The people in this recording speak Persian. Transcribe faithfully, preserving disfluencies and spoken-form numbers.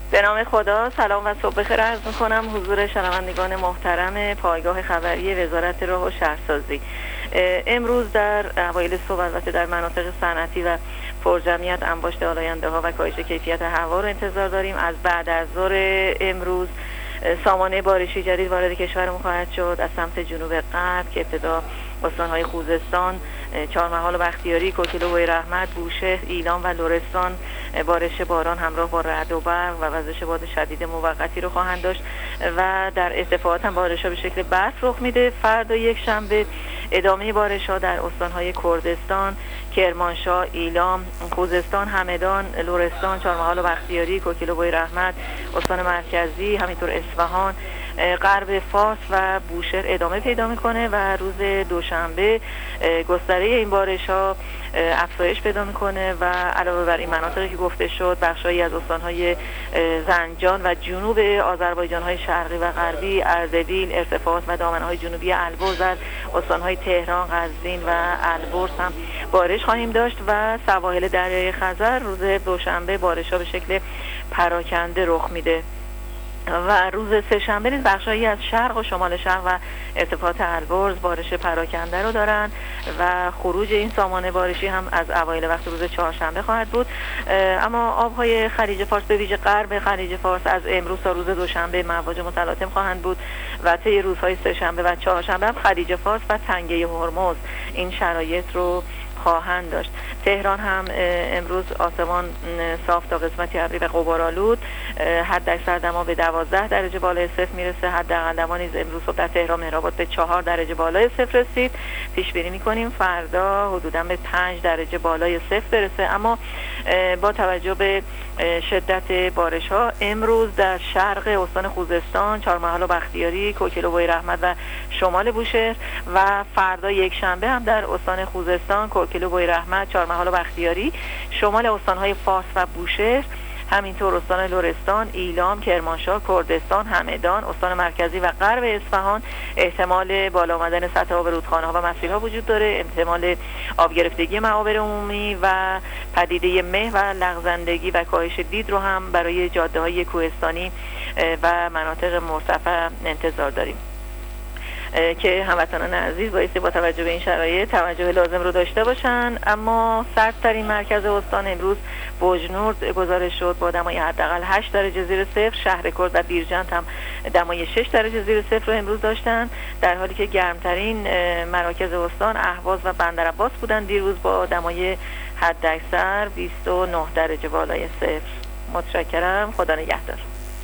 به نام خدا، سلام و صبح بخیر عرض می‌کنم حضور شنوندگان محترم پایگاه خبری وزارت راه و شهرسازی. امروز در اوایل صبح البته در مناطق صنعتی و پرجمعیت انباشت آلاینده ها و کاهش کیفیت هوا رو انتظار داریم. از بعد از ظهر امروز سامانه بارشی جدید وارد کشورمون خواهد شد از سمت جنوب غرب که ابتدا استان‌های خوزستان، چهارمحال و بختیاری، کوکیلو و رحمت، بوشهر، ایلام و لرستان بارش باران همراه با رعد و برق و وزش باد شدید موقتی رو خواهند داشت و در ارتفاعات هم بارش‌ها به شکل برف رخ میده. فردا یک شنبه ادامه بارش‌ها در استان‌های کردستان، کرمانشاه، ایلام، خوزستان، همدان، لرستان، چهارمحال و بختیاری، کوکیلو و رحمت، استان مرکزی، همینطور اصفهان، غرب فارس و بوشهر ادامه پیدا میکنه و روز دوشنبه گستره این بارش ها افزایش پیدا میکنه و علاوه بر این مناطقی که گفته شد بخشایی از استانهای زنجان و جنوب آذربایجان های شرقی و غربی، اردبیل، ارتفاعات و دامنه‌های جنوبی البرز، استانهای تهران، قزوین و البرز هم بارش خواهیم داشت و سواحل دریای خزر روز دوشنبه بارش ها به شکل پراکنده رخ میده و روز سه‌شنبه نیز بخشایی از شرق و شمال شرق و ارتفاعات البرز بارش پراکنده رو دارن و خروج این سامانه بارشی هم از اوایل وقت روز چهارشنبه خواهد بود. اما آبهای خلیج فارس به ویژه غرب خلیج فارس از امروز تا روز دوشنبه مواج متلاطم خواهند بود و طی روزهای سه‌شنبه و چهارشنبه هم خلیج فارس و تنگه هرمز این شرایط رو خواهند داشت. تهران هم امروز آسمان صاف تا قسمتی ابری و غبارآلود، حد اکثر دما به دوازده درجه بالای صفر میرسه. حداقل دما نیز امروز صبح در تهران مهرآباد به چهار درجه بالای صفر رسید. پیش بینی می‌کنیم فردا حدوداً به پنج درجه بالای صفر برسه. اما با توجه به شدت بارش‌ها امروز در شرق استان خوزستان، چهارمحال و بختیاری، کوکیلو و رحمت و شمال بوشهر و فردا یک شنبه هم در استان خوزستان، کوکیلو و رحمت، چهارمحال و بختیاری، شمال استان‌های فارس و بوشهر، همینطور استان لرستان، ایلام، کرمانشاه، کردستان، همدان، استان مرکزی و غرب اصفهان احتمال بالا آمدن سطح آب رودخانه‌ها و مسیرها وجود داره. احتمال آب گرفتگی معابر عمومی و پدیده مه و لغزندگی و کاهش دید رو هم برای جاده‌های کوهستانی و مناطق مرتفع انتظار داریم که هموطنان عزیز بایستی با توجه به این شرایط توجه لازم رو داشته باشن. اما سردترین مرکز استان امروز بوجنورد گزارش شد با دمای حداقل هشت درجه زیر صفر. شهر کرد و بیرجند هم دمای شش درجه زیر صفر رو امروز داشتن، در حالی که گرمترین مراکز استان اهواز و بندرعباس بودن دیروز با دمای حداکثر بیست و نه درجه بالای صفر. متشکرم. خدا نگهدار.